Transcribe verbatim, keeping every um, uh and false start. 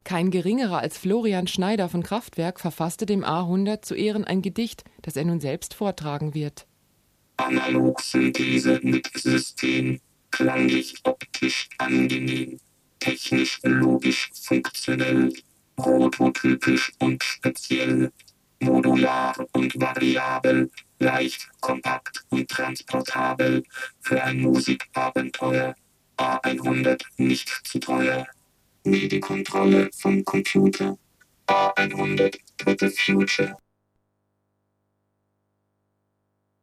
Kein Geringerer als Florian Schneider von Kraftwerk verfasste dem A hundert zu Ehren ein Gedicht, das er nun selbst vortragen wird. Analog-Synthese mit System, klanglich optisch angenehm, technisch logisch funktionell, prototypisch und speziell, modular und variabel, leicht, kompakt und transportabel, für ein Musikabenteuer, A hundert nicht zu teuer. MIDI-Kontrolle vom Computer, A hundert dritte Future.